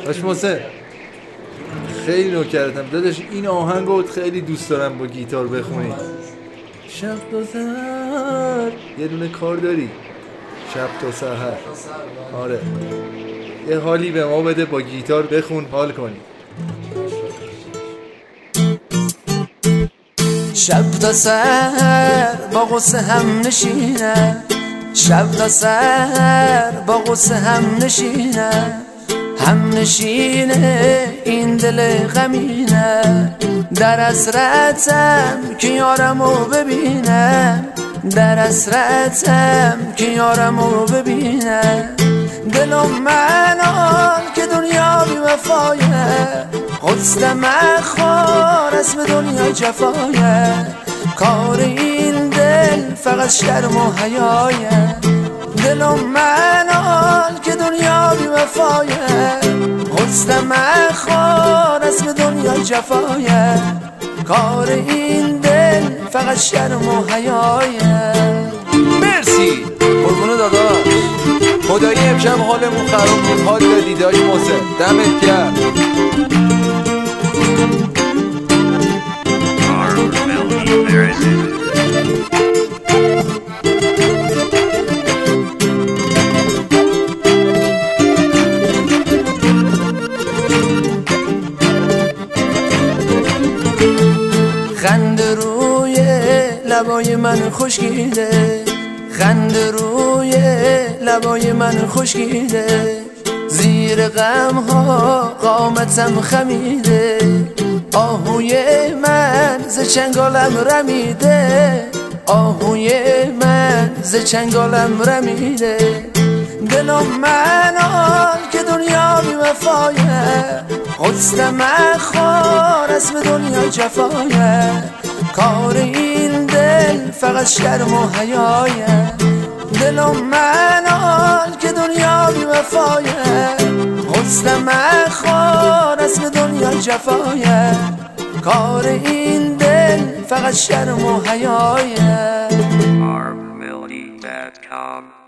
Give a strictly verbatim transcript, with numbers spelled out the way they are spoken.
باش محسن خیلی نوکرتم داداش، این آهنگو خیلی دوست دارم با گیتار بخونی. شب تا سحر یه دونه کار داری؟ شب تا سحر. آره یه حالی به ما بده، با گیتار بخون حال کنی. شب تا سحر با غصه هم نشینه، شب تا سحر با غصه هم نشینه، هم نشینه این دل غمینه. در حسرتم که یارمو ببینم، در حسرتم که یارمو ببینم. دلم منال که دنیا بی وفایه، حسن مخوار اسم دنیا جفایه. کار این دل فقط شرم و حیایه. دلم منال که دنیا بی وفایه، حسن مخوار اسم دنیا جفایه. کار این دل فقط شرم و حیایه. مرسی قربون داداش، خدایی امشب حالمون خراب بود، حال دادی داش محسن، دمت گرم. خنده روی لبای من خشکیده، خنده روی لبای من خشکیده. زیر غم ها قامتم خمیده، آهوی من ز چنگالم رمیده، آهوی من ز چنگالم رمیده. دلم منال که دنیا بی وفایه، حسن مخوار اسم دنیا جفایه. کار این دل فقط شرم و حیایه. دلم منال که دنیا بی وفایه، حسن مخوار اسم دنیا جفایه. کار این دل فقط شرم و حیایه. armmelody dot com